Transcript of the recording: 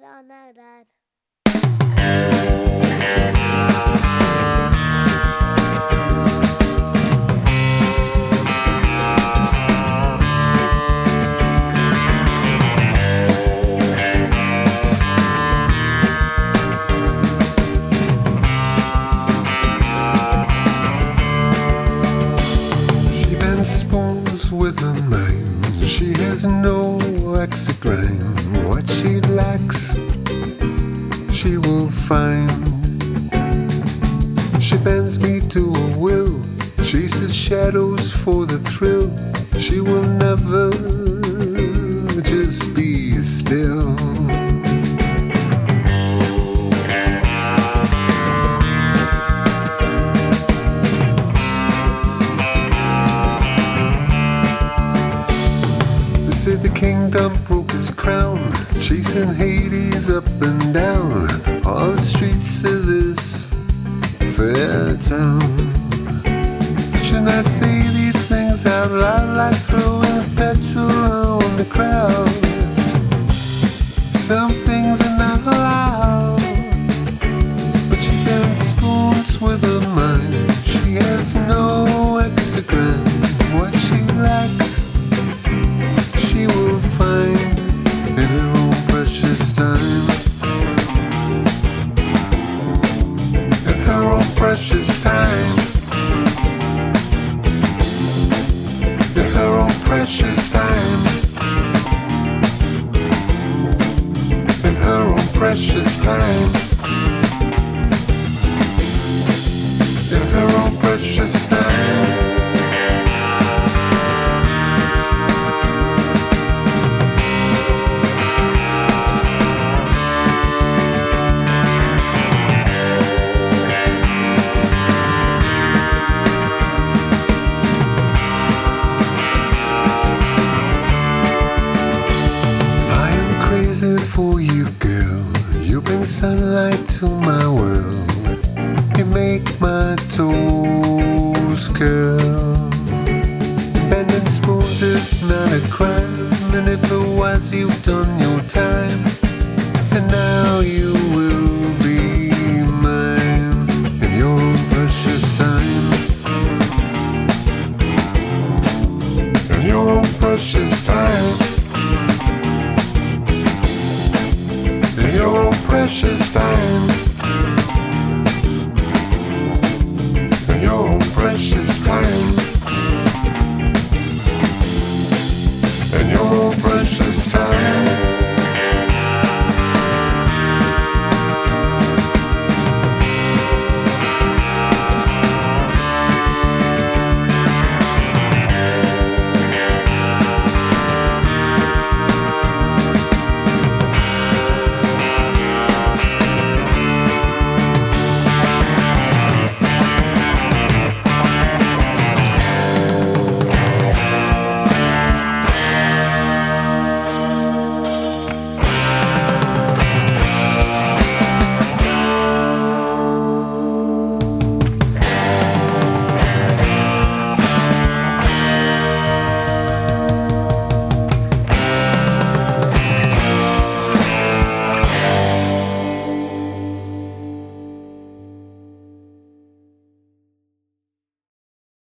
Radar. She bends spoons with her mind. She has no extra grain. What she lacks, she will find. She bends me to her will. Chases shadows for the thrill. She will never just be still. They say the kingdom broke his crown, chasing Hades up and down all the streets of this fair town. Should not say these things out loud, like throwing petrol on the crowd. Some things are not allowed, but she bends spoons with her mind. She has no extra grand. What she lacks, she will find in her own precious time. In her own precious time. In her own precious time. In her own precious time. In her own precious time. Crazy for you, girl. You bring sunlight to my world. You make my toes curl. Bending spoons is not a crime, and if it was, you've done your time. And now you will be mine in your own precious time. In your own precious time. In your own precious time.